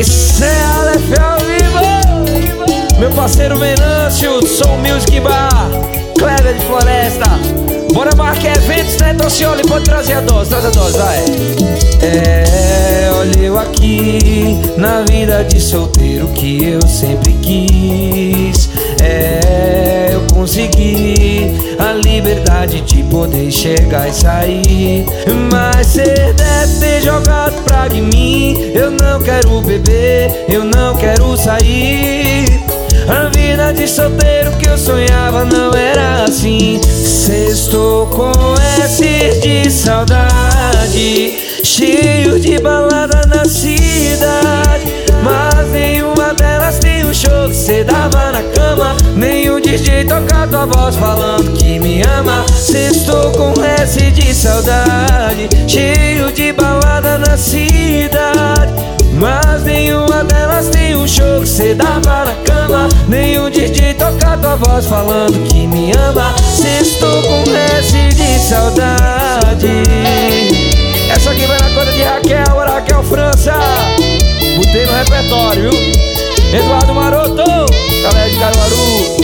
Isso é Aleph ao vivo. Meu parceiro Venâncio, Soul Music Bar, Cleber de Floresta. Bora marcar eventos, né, Tocioli? Pode trazer a dose, vai. Olha eu aqui, na vida de solteiro que eu sempre quis. Eu consegui a liberdade de poder chegar e sair. Mas cê deve ter jogado praga em mim. Eu não quero beber, eu não quero sair. A vida de solteiro que eu sonhava não era assim. Sextou com S de saudade, cheio de balada na cidade. Mas nenhuma delas tem um show que cê dava na cama. Nenhum DJ toca tua voz falando que me ama. Sextou com S de saudade, cheio de balada na cidade. Mas nenhuma delas tem um show que cê dava na cama. Nenhum DJ toca tua voz falando que me ama. Sextou com S de saudade. Essa aqui vai na conta de Raquel, Raquel França. Botei no repertório, viu? Eduardo Maroto, galera de Caruaru.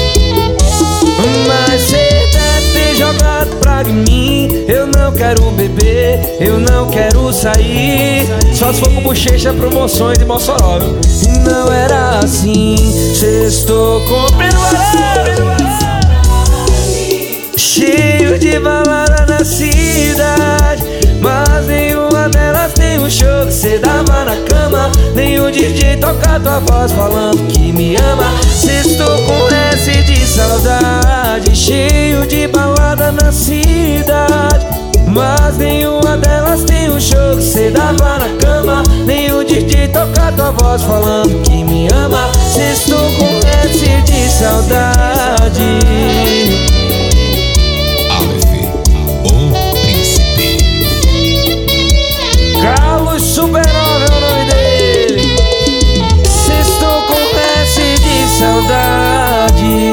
Mas cê deve ter jogado praga em mim. Eu não quero beber, eu não quero sair. Só se for com bochecha, promoções de Mossoró, viu? E não era assim. Sextou com cheio de balada na cidade. Mas nenhuma delas tem um show que cê dava na cama. Nenhum DJ toca tua voz falando que me ama. Sextou com S de saudade, cheio de balada na cidade. Mas nenhuma delas tem um show que cê dava na cama. Nenhum DJ toca tua voz falando que me ama. Sextou com S de saudade. Carlos Supernova é o nome dele. Sextou com S de saudade.